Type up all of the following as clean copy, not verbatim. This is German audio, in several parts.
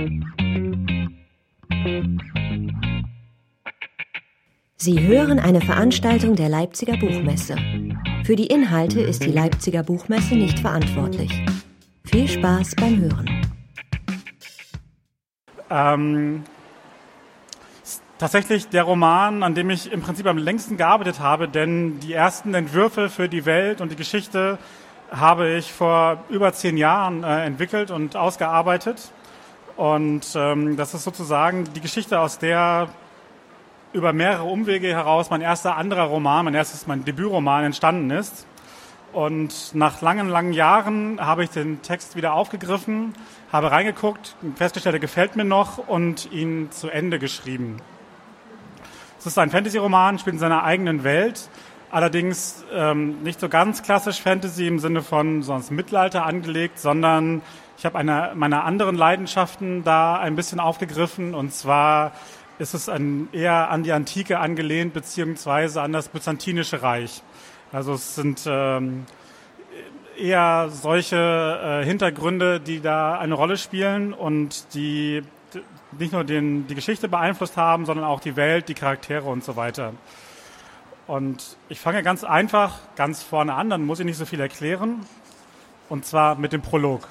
Sie hören eine Veranstaltung der Leipziger Buchmesse. Für die Inhalte ist die Leipziger Buchmesse nicht verantwortlich. Viel Spaß beim Hören. Tatsächlich der Roman, an dem ich im Prinzip am längsten gearbeitet habe, denn die ersten Entwürfe für die Welt und die Geschichte habe ich vor über 10 Jahren entwickelt und ausgearbeitet. Und das ist sozusagen die Geschichte, aus der über mehrere Umwege heraus mein mein Debütroman entstanden ist. Und nach langen Jahren habe ich den Text wieder aufgegriffen, habe reingeguckt, festgestellt, er gefällt mir noch und ihn zu Ende geschrieben. Es ist ein Fantasy-Roman, spielt in seiner eigenen Welt, allerdings nicht so ganz klassisch Fantasy im Sinne von sonst Mittelalter angelegt, sondern ich habe eine meiner anderen Leidenschaften da ein bisschen aufgegriffen, und zwar ist es eher an die Antike angelehnt, beziehungsweise an das Byzantinische Reich. Also es sind eher solche Hintergründe, die da eine Rolle spielen und die nicht nur die Geschichte beeinflusst haben, sondern auch die Welt, die Charaktere und so weiter. Und ich fange ganz einfach, ganz vorne an, dann muss ich nicht so viel erklären, und zwar mit dem Prolog.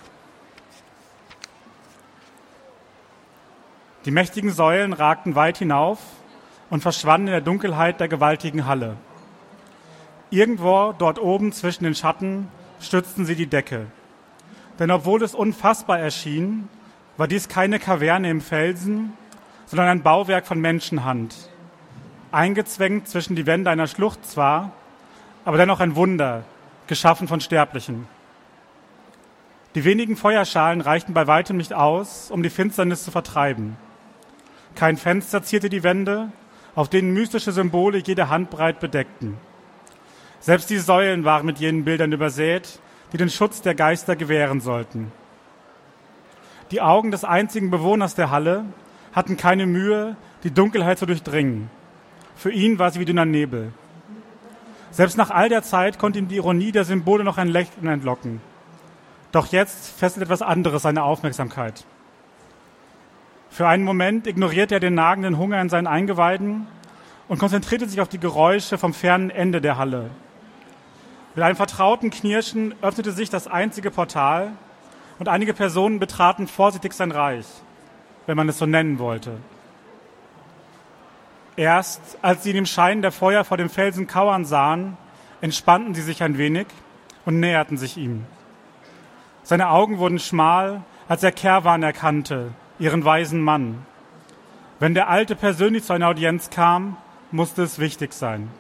Die mächtigen Säulen ragten weit hinauf und verschwanden in der Dunkelheit der gewaltigen Halle. Irgendwo dort oben zwischen den Schatten stützten sie die Decke. Denn obwohl es unfassbar erschien, war dies keine Kaverne im Felsen, sondern ein Bauwerk von Menschenhand. Eingezwängt zwischen die Wände einer Schlucht zwar, aber dennoch ein Wunder, geschaffen von Sterblichen. Die wenigen Feuerschalen reichten bei weitem nicht aus, um die Finsternis zu vertreiben. Kein Fenster zierte die Wände, auf denen mystische Symbole jede Handbreit bedeckten. Selbst die Säulen waren mit jenen Bildern übersät, die den Schutz der Geister gewähren sollten. Die Augen des einzigen Bewohners der Halle hatten keine Mühe, die Dunkelheit zu durchdringen. Für ihn war sie wie dünner Nebel. Selbst nach all der Zeit konnte ihm die Ironie der Symbole noch ein Lächeln entlocken. Doch jetzt fesselt etwas anderes seine Aufmerksamkeit. Für einen Moment ignorierte er den nagenden Hunger in seinen Eingeweiden und konzentrierte sich auf die Geräusche vom fernen Ende der Halle. Mit einem vertrauten Knirschen öffnete sich das einzige Portal und einige Personen betraten vorsichtig sein Reich, wenn man es so nennen wollte. Erst als sie in dem Schein der Feuer vor dem Felsen kauern sahen, entspannten sie sich ein wenig und näherten sich ihm. Seine Augen wurden schmal, als er Kerwan erkannte, ihren weisen Mann. Wenn der Alte persönlich zu einer Audienz kam, musste es wichtig sein.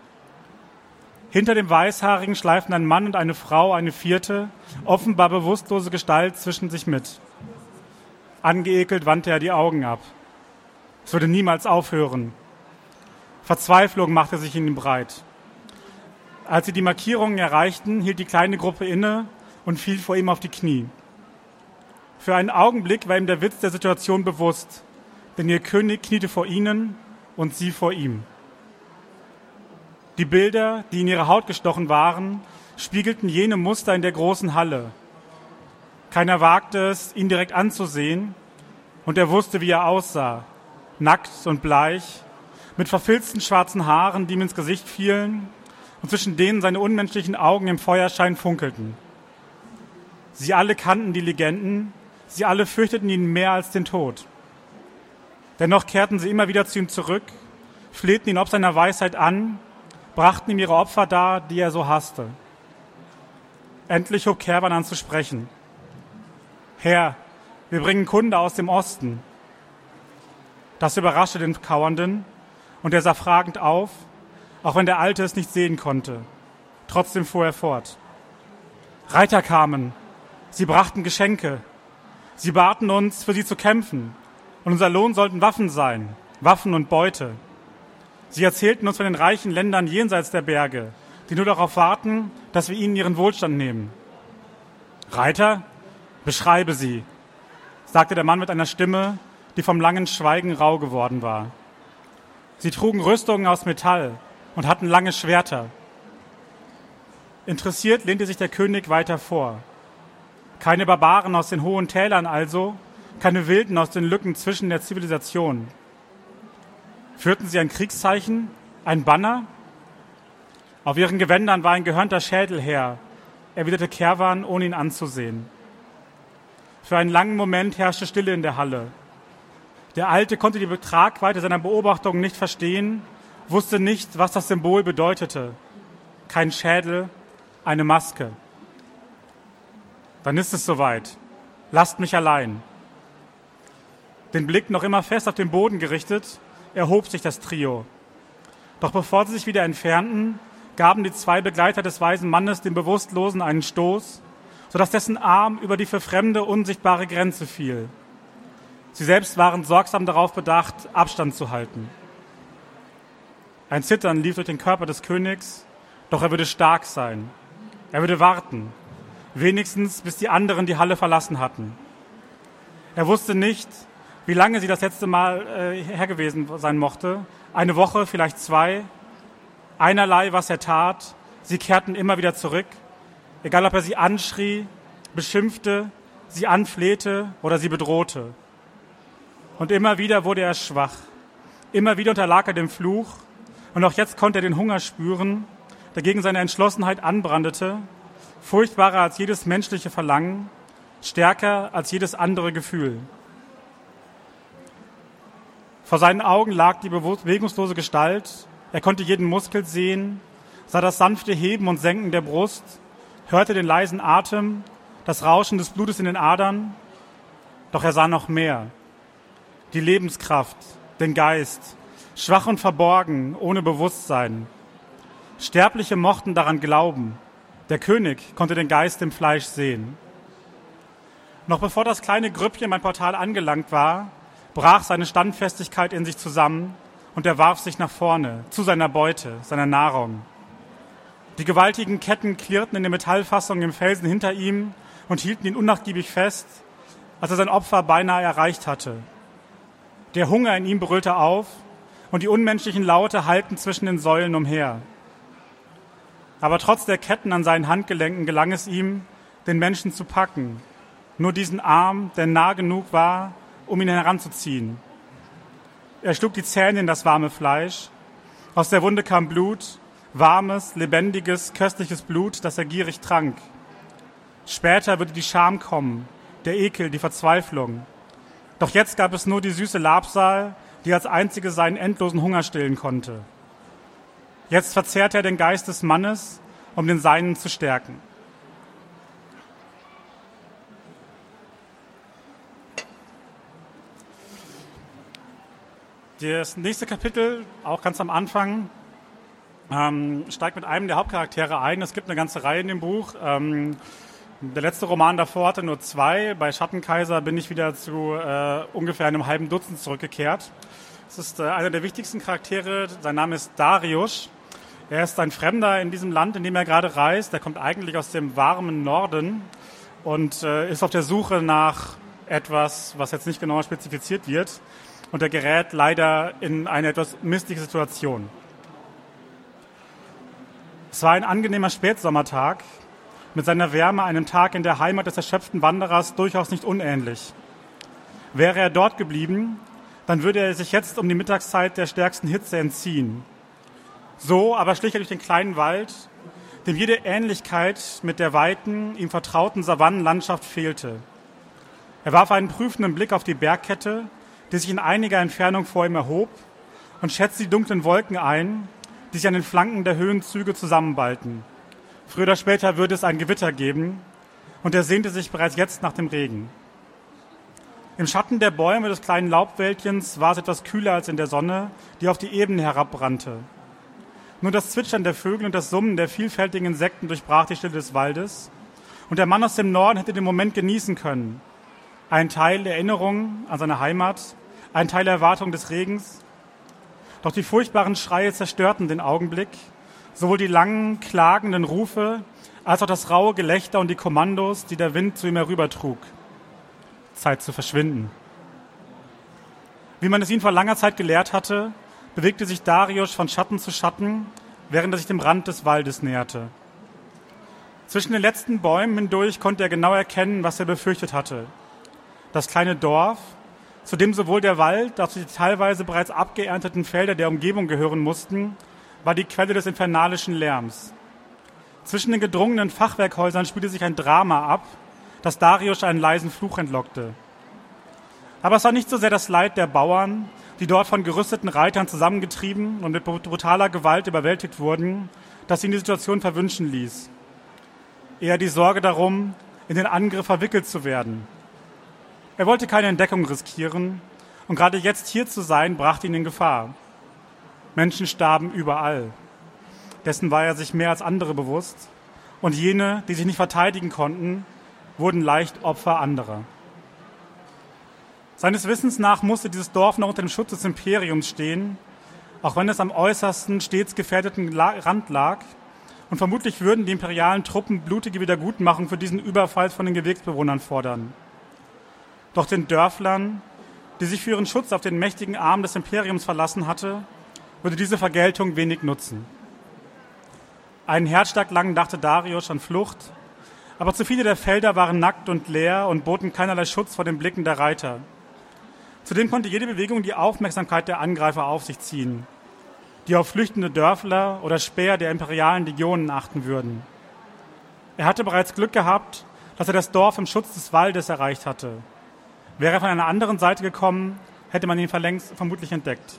Hinter dem Weißhaarigen schleiften ein Mann und eine Frau eine vierte, offenbar bewusstlose Gestalt zwischen sich mit. Angeekelt wandte er die Augen ab. Es würde niemals aufhören. Verzweiflung machte sich in ihm breit. Als sie die Markierungen erreichten, hielt die kleine Gruppe inne und fiel vor ihm auf die Knie. Für einen Augenblick war ihm der Witz der Situation bewusst, denn ihr König kniete vor ihnen und sie vor ihm. Die Bilder, die in ihre Haut gestochen waren, spiegelten jene Muster in der großen Halle. Keiner wagte es, ihn direkt anzusehen, und er wusste, wie er aussah, nackt und bleich, mit verfilzten schwarzen Haaren, die ihm ins Gesicht fielen und zwischen denen seine unmenschlichen Augen im Feuerschein funkelten. Sie alle kannten die Legenden, sie alle fürchteten ihn mehr als den Tod. Dennoch kehrten sie immer wieder zu ihm zurück, flehten ihn ob seiner Weisheit an, brachten ihm ihre Opfer dar, die er so hasste. Endlich hob Kerwan an zu sprechen. Herr, wir bringen Kunde aus dem Osten. Das überraschte den Kauernden, und er sah fragend auf, auch wenn der Alte es nicht sehen konnte. Trotzdem fuhr er fort. Reiter kamen, sie brachten Geschenke, sie baten uns, für sie zu kämpfen, und unser Lohn sollten Waffen sein, Waffen und Beute. Sie erzählten uns von den reichen Ländern jenseits der Berge, die nur darauf warten, dass wir ihnen ihren Wohlstand nehmen. Reiter, beschreibe sie, sagte der Mann mit einer Stimme, die vom langen Schweigen rau geworden war. Sie trugen Rüstungen aus Metall und hatten lange Schwerter. Interessiert lehnte sich der König weiter vor. Keine Barbaren aus den hohen Tälern also, keine Wilden aus den Lücken zwischen der Zivilisation. Führten sie ein Kriegszeichen, ein Banner? Auf ihren Gewändern war ein gehörnter Schädel her, erwiderte Kerwan, ohne ihn anzusehen. Für einen langen Moment herrschte Stille in der Halle. Der Alte konnte die Tragweite seiner Beobachtungen nicht verstehen, wusste nicht, was das Symbol bedeutete. Kein Schädel, eine Maske. Dann ist es soweit. Lasst mich allein. Den Blick noch immer fest auf den Boden gerichtet, erhob sich das Trio. Doch bevor sie sich wieder entfernten, gaben die 2 Begleiter des weisen Mannes dem Bewusstlosen einen Stoß, sodass dessen Arm über die für Fremde unsichtbare Grenze fiel. Sie selbst waren sorgsam darauf bedacht, Abstand zu halten. Ein Zittern lief durch den Körper des Königs, doch er würde stark sein. Er würde warten, wenigstens bis die anderen die Halle verlassen hatten. Er wusste nicht, wie lange sie das letzte Mal her gewesen sein mochte. Eine Woche, vielleicht 2. Einerlei, was er tat. Sie kehrten immer wieder zurück. Egal, ob er sie anschrie, beschimpfte, sie anflehte oder sie bedrohte. Und immer wieder wurde er schwach. Immer wieder unterlag er dem Fluch. Und auch jetzt konnte er den Hunger spüren, der gegen seine Entschlossenheit anbrandete, furchtbarer als jedes menschliche Verlangen, stärker als jedes andere Gefühl. Vor seinen Augen lag die bewegungslose Gestalt. Er konnte jeden Muskel sehen, sah das sanfte Heben und Senken der Brust, hörte den leisen Atem, das Rauschen des Blutes in den Adern. Doch er sah noch mehr. Die Lebenskraft, den Geist, schwach und verborgen, ohne Bewusstsein. Sterbliche mochten daran glauben. Der König konnte den Geist im Fleisch sehen. Noch bevor das kleine Grüppchen beim Portal angelangt war, brach seine Standfestigkeit in sich zusammen und er warf sich nach vorne, zu seiner Beute, seiner Nahrung. Die gewaltigen Ketten klirrten in den Metallfassungen im Felsen hinter ihm und hielten ihn unnachgiebig fest, als er sein Opfer beinahe erreicht hatte. Der Hunger in ihm brüllte auf und die unmenschlichen Laute hallten zwischen den Säulen umher. Aber trotz der Ketten an seinen Handgelenken gelang es ihm, den Menschen zu packen, nur diesen Arm, der nah genug war, um ihn heranzuziehen. Er schlug die Zähne in das warme Fleisch. Aus der Wunde kam Blut, warmes, lebendiges, köstliches Blut, das er gierig trank. Später würde die Scham kommen, der Ekel, die Verzweiflung. Doch jetzt gab es nur die süße Labsal, die als einzige seinen endlosen Hunger stillen konnte. Jetzt verzehrte er den Geist des Mannes, um den Seinen zu stärken. Das nächste Kapitel, auch ganz am Anfang, steigt mit einem der Hauptcharaktere ein. Es gibt eine ganze Reihe in dem Buch. Der letzte Roman davor hatte nur 2. Bei Schattenkaiser bin ich wieder zu ungefähr einem halben Dutzend zurückgekehrt. Es ist einer der wichtigsten Charaktere. Sein Name ist Darius. Er ist ein Fremder in diesem Land, in dem er gerade reist. Er kommt eigentlich aus dem warmen Norden und ist auf der Suche nach etwas, was jetzt nicht genauer spezifiziert wird. Und er gerät leider in eine etwas missliche Situation. Es war ein angenehmer Spätsommertag, mit seiner Wärme einem Tag in der Heimat des erschöpften Wanderers durchaus nicht unähnlich. Wäre er dort geblieben, dann würde er sich jetzt um die Mittagszeit der stärksten Hitze entziehen. So aber schlich er durch den kleinen Wald, dem jede Ähnlichkeit mit der weiten, ihm vertrauten Savannenlandschaft fehlte. Er warf einen prüfenden Blick auf die Bergkette, die sich in einiger Entfernung vor ihm erhob, und schätzte die dunklen Wolken ein, die sich an den Flanken der Höhenzüge zusammenballten. Früher oder später würde es ein Gewitter geben, und er sehnte sich bereits jetzt nach dem Regen. Im Schatten der Bäume des kleinen Laubwäldchens war es etwas kühler als in der Sonne, die auf die Ebene herabbrannte. Nur das Zwitschern der Vögel und das Summen der vielfältigen Insekten durchbrach die Stille des Waldes, und der Mann aus dem Norden hätte den Moment genießen können. Ein Teil Erinnerung an seine Heimat, ein Teil Erwartung des Regens. Doch die furchtbaren Schreie zerstörten den Augenblick, sowohl die langen, klagenden Rufe, als auch das raue Gelächter und die Kommandos, die der Wind zu ihm herübertrug. Zeit zu verschwinden. Wie man es ihn vor langer Zeit gelehrt hatte, bewegte sich Darius von Schatten zu Schatten, während er sich dem Rand des Waldes näherte. Zwischen den letzten Bäumen hindurch konnte er genau erkennen, was er befürchtet hatte. Das kleine Dorf, zu dem sowohl der Wald als auch die teilweise bereits abgeernteten Felder der Umgebung gehören mussten, war die Quelle des infernalischen Lärms. Zwischen den gedrungenen Fachwerkhäusern spielte sich ein Drama ab, das Darius einen leisen Fluch entlockte. Aber es war nicht so sehr das Leid der Bauern, die dort von gerüsteten Reitern zusammengetrieben und mit brutaler Gewalt überwältigt wurden, das ihn die Situation verwünschen ließ. Eher die Sorge darum, in den Angriff verwickelt zu werden. Er wollte keine Entdeckung riskieren und gerade jetzt hier zu sein, brachte ihn in Gefahr. Menschen starben überall. Dessen war er sich mehr als andere bewusst und jene, die sich nicht verteidigen konnten, wurden leicht Opfer anderer. Seines Wissens nach musste dieses Dorf noch unter dem Schutz des Imperiums stehen, auch wenn es am äußersten stets gefährdeten Rand lag, und vermutlich würden die imperialen Truppen blutige Wiedergutmachung für diesen Überfall von den Gebirgsbewohnern fordern. Doch den Dörflern, die sich für ihren Schutz auf den mächtigen Arm des Imperiums verlassen hatte, würde diese Vergeltung wenig nutzen. Einen Herzschlag lang dachte Darius an Flucht, aber zu viele der Felder waren nackt und leer und boten keinerlei Schutz vor den Blicken der Reiter. Zudem konnte jede Bewegung die Aufmerksamkeit der Angreifer auf sich ziehen, die auf flüchtende Dörfler oder Späher der imperialen Legionen achten würden. Er hatte bereits Glück gehabt, dass er das Dorf im Schutz des Waldes erreicht hatte. Wäre er von einer anderen Seite gekommen, hätte man ihn vermutlich entdeckt.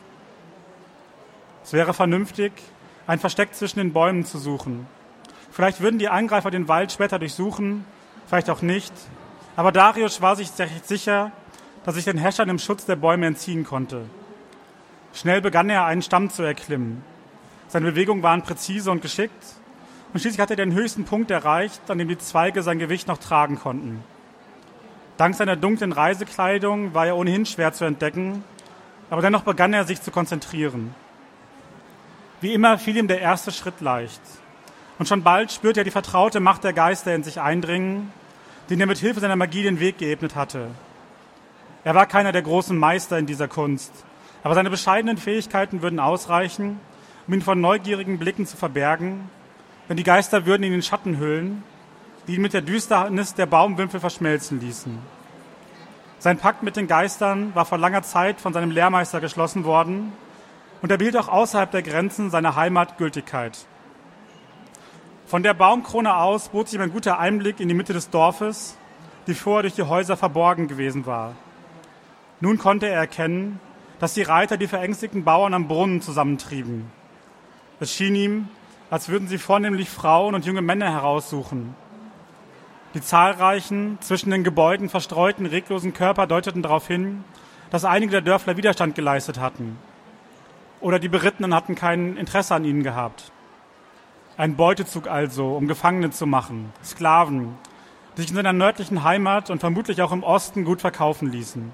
Es wäre vernünftig, ein Versteck zwischen den Bäumen zu suchen. Vielleicht würden die Angreifer den Wald später durchsuchen, vielleicht auch nicht. Aber Darius war sich recht sicher, dass sich den Herrschern im Schutz der Bäume entziehen konnte. Schnell begann er, einen Stamm zu erklimmen. Seine Bewegungen waren präzise und geschickt und schließlich hatte er den höchsten Punkt erreicht, an dem die Zweige sein Gewicht noch tragen konnten. Dank seiner dunklen Reisekleidung war er ohnehin schwer zu entdecken, aber dennoch begann er, sich zu konzentrieren. Wie immer fiel ihm der erste Schritt leicht. Und schon bald spürte er die vertraute Macht der Geister in sich eindringen, denen er mit Hilfe seiner Magie den Weg geebnet hatte. Er war keiner der großen Meister in dieser Kunst, aber seine bescheidenen Fähigkeiten würden ausreichen, um ihn von neugierigen Blicken zu verbergen, denn die Geister würden ihn in Schatten hüllen, die ihn mit der Düsternis der Baumwipfel verschmelzen ließen. Sein Pakt mit den Geistern war vor langer Zeit von seinem Lehrmeister geschlossen worden und er behielt auch außerhalb der Grenzen seiner Heimat Gültigkeit. Von der Baumkrone aus bot sich ihm ein guter Einblick in die Mitte des Dorfes, die vorher durch die Häuser verborgen gewesen war. Nun konnte er erkennen, dass die Reiter die verängstigten Bauern am Brunnen zusammentrieben. Es schien ihm, als würden sie vornehmlich Frauen und junge Männer heraussuchen. Die zahlreichen, zwischen den Gebäuden verstreuten, reglosen Körper deuteten darauf hin, dass einige der Dörfler Widerstand geleistet hatten. Oder die Berittenen hatten kein Interesse an ihnen gehabt. Ein Beutezug also, um Gefangene zu machen, Sklaven, die sich in seiner nördlichen Heimat und vermutlich auch im Osten gut verkaufen ließen.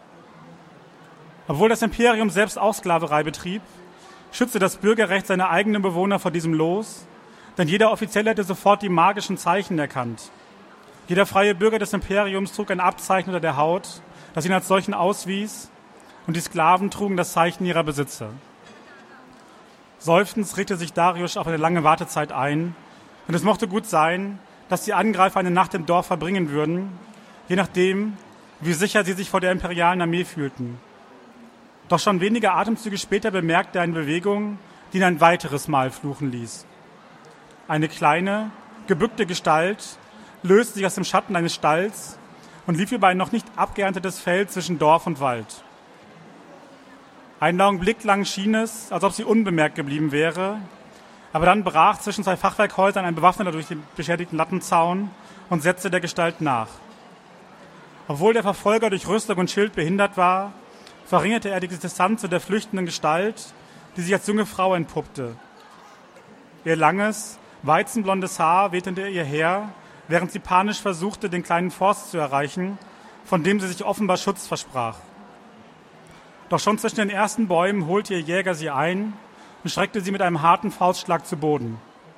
Obwohl das Imperium selbst auch Sklaverei betrieb, schützte das Bürgerrecht seine eigenen Bewohner vor diesem Los, denn jeder Offizielle hätte sofort die magischen Zeichen erkannt. Jeder freie Bürger des Imperiums trug ein Abzeichen unter der Haut, das ihn als solchen auswies, und die Sklaven trugen das Zeichen ihrer Besitzer. Seufzend regte sich Darius auf eine lange Wartezeit ein, und es mochte gut sein, dass die Angreifer eine Nacht im Dorf verbringen würden, je nachdem, wie sicher sie sich vor der imperialen Armee fühlten. Doch schon wenige Atemzüge später bemerkte er eine Bewegung, die ihn ein weiteres Mal fluchen ließ. Eine kleine, gebückte Gestalt löste sich aus dem Schatten eines Stalls und lief über ein noch nicht abgeerntetes Feld zwischen Dorf und Wald. Einen Augenblick lang schien es, als ob sie unbemerkt geblieben wäre, aber dann brach zwischen zwei Fachwerkhäusern ein Bewaffneter durch den beschädigten Lattenzaun und setzte der Gestalt nach. Obwohl der Verfolger durch Rüstung und Schild behindert war, verringerte er die Distanz zu der flüchtenden Gestalt, die sich als junge Frau entpuppte. Ihr langes, weizenblondes Haar wehte hinter ihr her, während sie panisch versuchte, den kleinen Forst zu erreichen, von dem sie sich offenbar Schutz versprach. Doch schon zwischen den ersten Bäumen holte ihr Jäger sie ein und streckte sie mit einem harten Faustschlag zu Boden.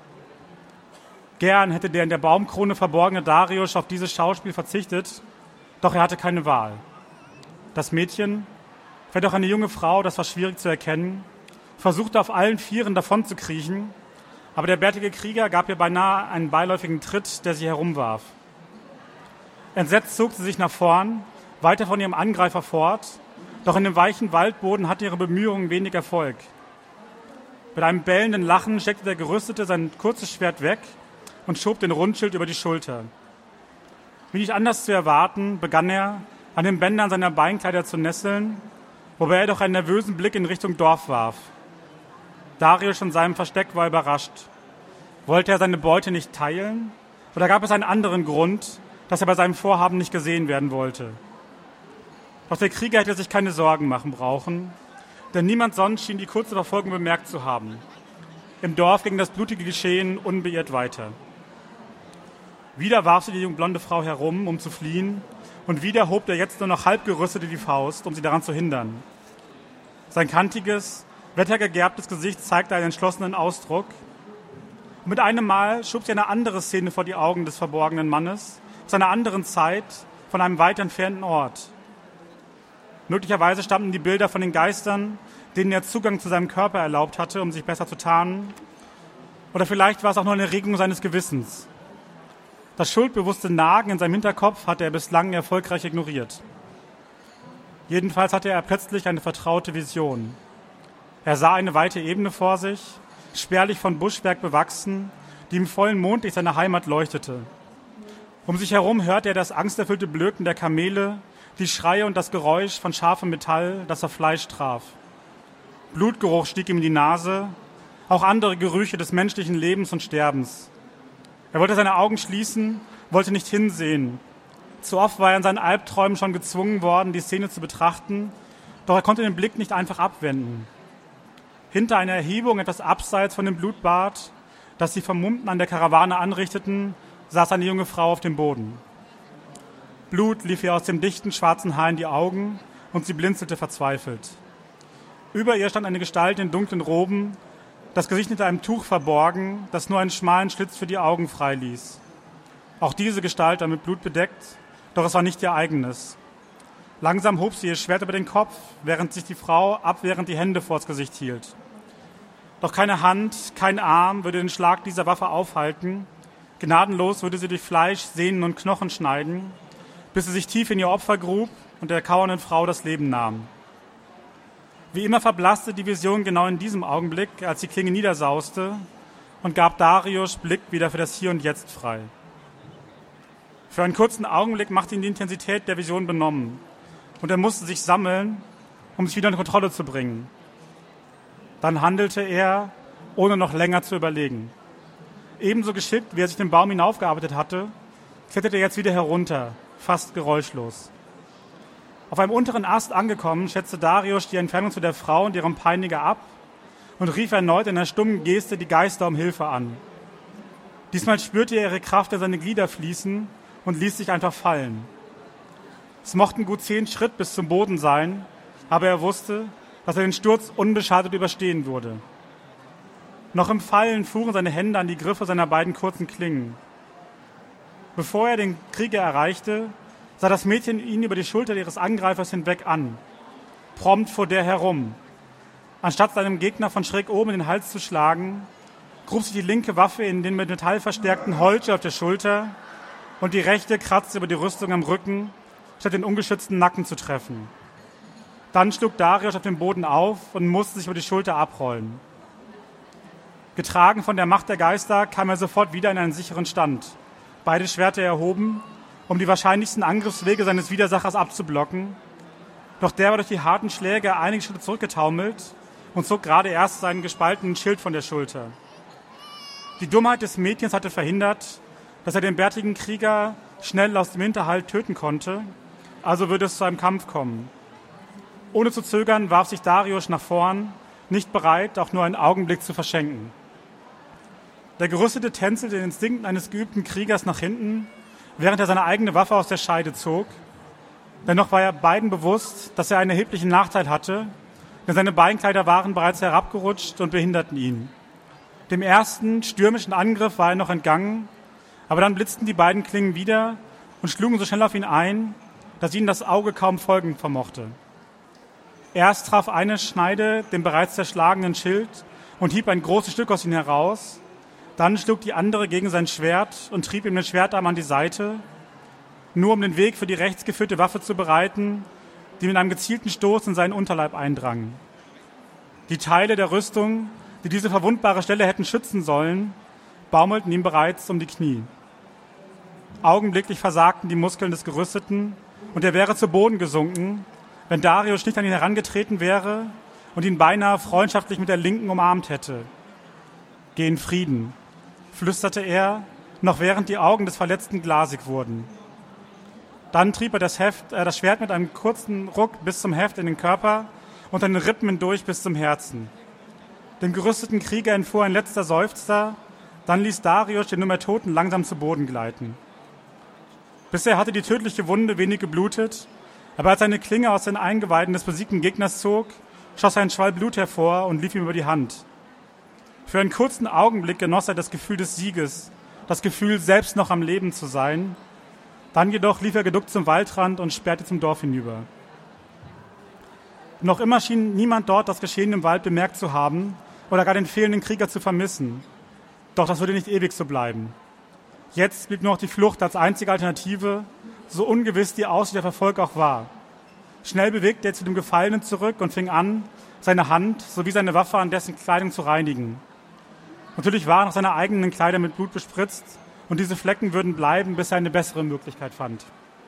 Gern hätte der in der Baumkrone verborgene Darius auf dieses Schauspiel verzichtet, doch er hatte keine Wahl. Das Mädchen, vielleicht auch eine junge Frau, das war schwierig zu erkennen, versuchte auf allen Vieren davon zu kriechen, aber der bärtige Krieger gab ihr beinahe einen beiläufigen Tritt, der sie herumwarf. Entsetzt zog sie sich nach vorn, weiter von ihrem Angreifer fort, doch in dem weichen Waldboden hatte ihre Bemühungen wenig Erfolg. Mit einem bellenden Lachen steckte der Gerüstete sein kurzes Schwert weg und schob den Rundschild über die Schulter. Wie nicht anders zu erwarten, begann er, an den Bändern seiner Beinkleider zu nesseln, wobei er doch einen nervösen Blick in Richtung Dorf warf. Darius von seinem Versteck war überrascht. Wollte er seine Beute nicht teilen? Oder gab es einen anderen Grund, dass er bei seinem Vorhaben nicht gesehen werden wollte? Doch der Krieger hätte sich keine Sorgen machen brauchen, denn niemand sonst schien die kurze Verfolgung bemerkt zu haben. Im Dorf ging das blutige Geschehen unbeirrt weiter. Wieder warf sie die junge blonde Frau herum, um zu fliehen, und wieder hob der jetzt nur noch halb Gerüstete die Faust, um sie daran zu hindern. Sein kantiges, wettergegerbtes Gesicht zeigte einen entschlossenen Ausdruck. Und mit einem Mal schob sie eine andere Szene vor die Augen des verborgenen Mannes, aus einer anderen Zeit, von einem weit entfernten Ort. Möglicherweise stammten die Bilder von den Geistern, denen er Zugang zu seinem Körper erlaubt hatte, um sich besser zu tarnen. Oder vielleicht war es auch nur eine Regung seines Gewissens. Das schuldbewusste Nagen in seinem Hinterkopf hatte er bislang erfolgreich ignoriert. Jedenfalls hatte er plötzlich eine vertraute Vision. Er sah eine weite Ebene vor sich, spärlich von Buschwerk bewachsen, die im vollen Mondlicht seiner Heimat leuchtete. Um sich herum hörte er das angsterfüllte Blöken der Kamele, die Schreie und das Geräusch von scharfem Metall, das auf Fleisch traf. Blutgeruch stieg ihm in die Nase, auch andere Gerüche des menschlichen Lebens und Sterbens. Er wollte seine Augen schließen, wollte nicht hinsehen. Zu oft war er in seinen Albträumen schon gezwungen worden, die Szene zu betrachten, doch er konnte den Blick nicht einfach abwenden. Hinter einer Erhebung, etwas abseits von dem Blutbad, das die Vermummten an der Karawane anrichteten, saß eine junge Frau auf dem Boden. Blut lief ihr aus dem dichten, schwarzen Haar in die Augen und sie blinzelte verzweifelt. Über ihr stand eine Gestalt in dunklen Roben, das Gesicht hinter einem Tuch verborgen, das nur einen schmalen Schlitz für die Augen freiließ. Auch diese Gestalt war mit Blut bedeckt, doch es war nicht ihr eigenes. Langsam hob sie ihr Schwert über den Kopf, während sich die Frau abwehrend die Hände vors Gesicht hielt. Doch keine Hand, kein Arm würde den Schlag dieser Waffe aufhalten. Gnadenlos würde sie durch Fleisch, Sehnen und Knochen schneiden, bis sie sich tief in ihr Opfer grub und der kauernden Frau das Leben nahm. Wie immer verblasste die Vision genau in diesem Augenblick, als die Klinge niedersauste und gab Darius Blick wieder für das Hier und Jetzt frei. Für einen kurzen Augenblick machte ihn die Intensität der Vision benommen und er musste sich sammeln, um sich wieder unter Kontrolle zu bringen. Dann handelte er, ohne noch länger zu überlegen. Ebenso geschickt, wie er sich den Baum hinaufgearbeitet hatte, kletterte er jetzt wieder herunter, fast geräuschlos. Auf einem unteren Ast angekommen, schätzte Darius die Entfernung zu der Frau und ihrem Peiniger ab und rief erneut in einer stummen Geste die Geister um Hilfe an. Diesmal spürte er ihre Kraft in seine Glieder fließen und ließ sich einfach fallen. Es mochten gut 10 Schritt bis zum Boden sein, aber er wusste, dass er den Sturz unbeschadet überstehen würde. Noch im Fallen fuhren seine Hände an die Griffe seiner beiden kurzen Klingen. Bevor er den Krieger erreichte, sah das Mädchen ihn über die Schulter ihres Angreifers hinweg an. Prompt fuhr der herum. Anstatt seinem Gegner von schräg oben in den Hals zu schlagen, grub sich die linke Waffe in den mit Metall verstärkten Holzscheit auf der Schulter und die rechte kratzte über die Rüstung am Rücken, statt den ungeschützten Nacken zu treffen. Dann schlug Darius auf dem Boden auf und musste sich über die Schulter abrollen. Getragen von der Macht der Geister kam er sofort wieder in einen sicheren Stand. Beide Schwerter erhoben, um die wahrscheinlichsten Angriffswege seines Widersachers abzublocken. Doch der war durch die harten Schläge einige Schritte zurückgetaumelt und zog gerade erst seinen gespaltenen Schild von der Schulter. Die Dummheit des Mädchens hatte verhindert, dass er den bärtigen Krieger schnell aus dem Hinterhalt töten konnte, also würde es zu einem Kampf kommen. Ohne zu zögern warf sich Darius nach vorn, nicht bereit, auch nur einen Augenblick zu verschenken. Der Gerüstete tänzelte den Instinkten eines geübten Kriegers nach hinten, während er seine eigene Waffe aus der Scheide zog. Dennoch war er beiden bewusst, dass er einen erheblichen Nachteil hatte, denn seine Beinkleider waren bereits herabgerutscht und behinderten ihn. Dem ersten stürmischen Angriff war er noch entgangen, aber dann blitzten die beiden Klingen wieder und schlugen so schnell auf ihn ein, dass ihnen das Auge kaum folgen vermochte. Erst traf eine Schneide den bereits zerschlagenen Schild und hieb ein großes Stück aus ihm heraus. Dann schlug die andere gegen sein Schwert und trieb ihm den Schwertarm an die Seite. nur um den Weg für die rechtsgeführte Waffe zu bereiten, die mit einem gezielten Stoß in seinen Unterleib eindrang. Die Teile der Rüstung, die diese verwundbare Stelle hätten schützen sollen, baumelten ihm bereits um die Knie. Augenblicklich versagten die Muskeln des Gerüsteten und er wäre zu Boden gesunken, wenn Darius nicht an ihn herangetreten wäre und ihn beinahe freundschaftlich mit der Linken umarmt hätte. »Geh in Frieden«, flüsterte er, noch während die Augen des Verletzten glasig wurden. Dann trieb er das Schwert mit einem kurzen Ruck bis zum Heft in den Körper und an den Rippen hindurch bis zum Herzen. Dem gerüsteten Krieger entfuhr ein letzter Seufzer, dann ließ Darius den nun mehr Toten langsam zu Boden gleiten. Bisher hatte die tödliche Wunde wenig geblutet, aber als eine Klinge aus den Eingeweiden des besiegten Gegners zog, schoss ein Schwall Blut hervor und lief ihm über die Hand. Für einen kurzen Augenblick genoss er das Gefühl des Sieges, das Gefühl, selbst noch am Leben zu sein. Dann jedoch lief er geduckt zum Waldrand und sperrte zum Dorf hinüber. Noch immer schien niemand dort das Geschehen im Wald bemerkt zu haben oder gar den fehlenden Krieger zu vermissen. Doch das würde nicht ewig so bleiben. Jetzt blieb nur noch die Flucht als einzige Alternative, so ungewiss die Aussicht der Verfolger auch war. Schnell bewegte er zu dem Gefallenen zurück und fing an, seine Hand sowie seine Waffe an dessen Kleidung zu reinigen. Natürlich waren auch seine eigenen Kleider mit Blut bespritzt und diese Flecken würden bleiben, bis er eine bessere Möglichkeit fand.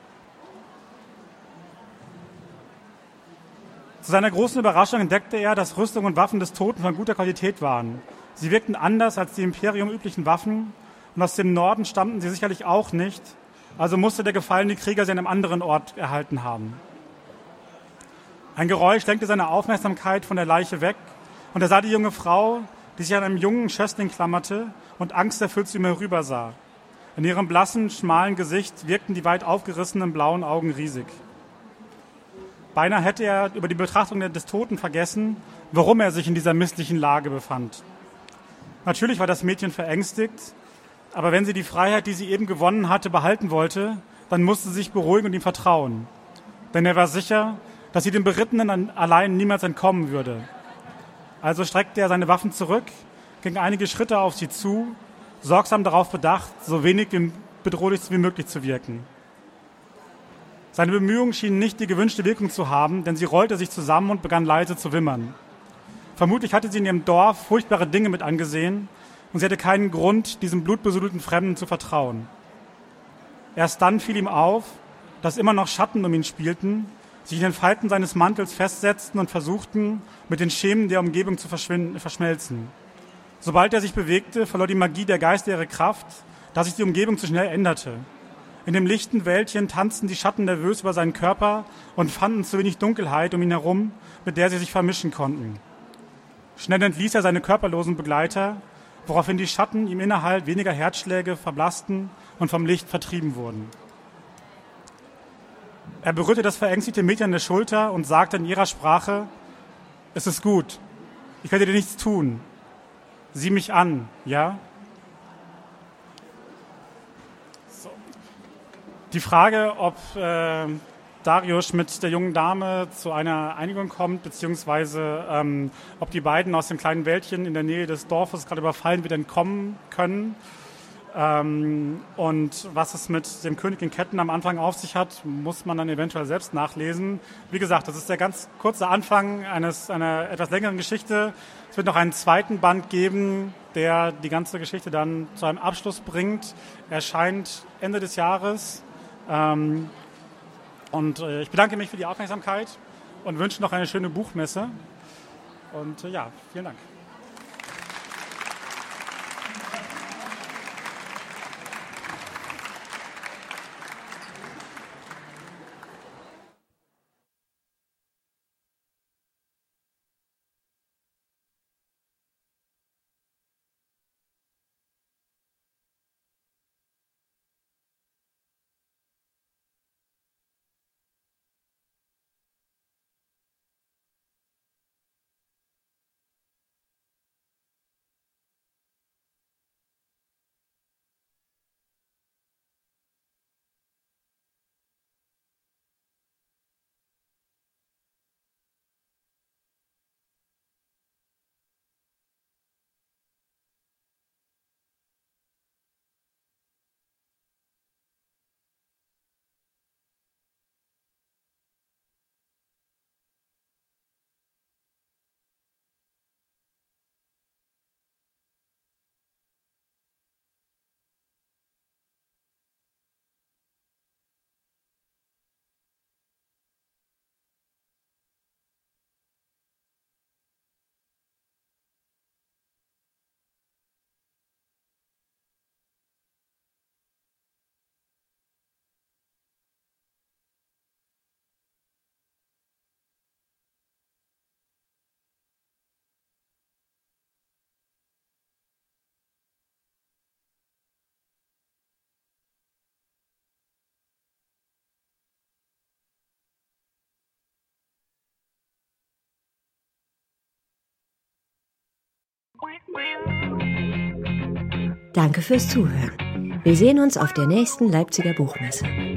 Zu seiner großen Überraschung entdeckte er, dass Rüstung und Waffen des Toten von guter Qualität waren. Sie wirkten anders als die Imperium-üblichen Waffen und aus dem Norden stammten sie sicherlich auch nicht, also musste der gefallene Krieger sie an einem anderen Ort erhalten haben. Ein Geräusch lenkte seine Aufmerksamkeit von der Leiche weg und er sah die junge Frau, die sich an einem jungen Schössling klammerte und angsterfüllt zu ihm herübersah. In ihrem blassen, schmalen Gesicht wirkten die weit aufgerissenen blauen Augen riesig. Beinahe hätte er über die Betrachtung des Toten vergessen, warum er sich in dieser misslichen Lage befand. Natürlich war das Mädchen verängstigt, aber wenn sie die Freiheit, die sie eben gewonnen hatte, behalten wollte, dann musste sie sich beruhigen und ihm vertrauen. Denn er war sicher, dass sie dem Berittenen allein niemals entkommen würde. Also streckte er seine Waffen zurück, ging einige Schritte auf sie zu, sorgsam darauf bedacht, so wenig bedrohlich wie möglich zu wirken. Seine Bemühungen schienen nicht die gewünschte Wirkung zu haben, denn sie rollte sich zusammen und begann leise zu wimmern. Vermutlich hatte sie in ihrem Dorf furchtbare Dinge mit angesehen und sie hatte keinen Grund, diesem blutbesudelten Fremden zu vertrauen. Erst dann fiel ihm auf, dass immer noch Schatten um ihn spielten, sich in den Falten seines Mantels festsetzten und versuchten, mit den Schemen der Umgebung zu verschmelzen. Sobald er sich bewegte, verlor die Magie der Geister ihre Kraft, da sich die Umgebung zu schnell änderte. In dem lichten Wäldchen tanzten die Schatten nervös über seinen Körper und fanden zu wenig Dunkelheit um ihn herum, mit der sie sich vermischen konnten. Schnell entließ er seine körperlosen Begleiter, woraufhin die Schatten ihm innerhalb weniger Herzschläge verblassten und vom Licht vertrieben wurden. Er berührte das verängstigte Mädchen an der Schulter und sagte in ihrer Sprache: »Es ist gut, ich werde dir nichts tun. Sieh mich an, ja?« So. Die Frage, ob Darius mit der jungen Dame zu einer Einigung kommt, beziehungsweise ob die beiden aus dem kleinen Wäldchen in der Nähe des Dorfes gerade überfallen wieder entkommen können, und was es mit dem König in Ketten am Anfang auf sich hat, muss man dann eventuell selbst nachlesen. Wie gesagt, das ist der ganz kurze Anfang einer etwas längeren Geschichte. Es wird noch einen zweiten Band geben, der die ganze Geschichte dann zu einem Abschluss bringt. Erscheint Ende des Jahres. Und ich bedanke mich für die Aufmerksamkeit und wünsche noch eine schöne Buchmesse. Und ja, vielen Dank. Danke fürs Zuhören. Wir sehen uns auf der nächsten Leipziger Buchmesse.